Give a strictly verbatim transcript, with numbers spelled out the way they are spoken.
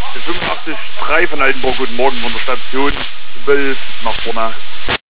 fünfundachtzig Komma drei von Altenburg, guten Morgen von der Station zwölf nach vorne.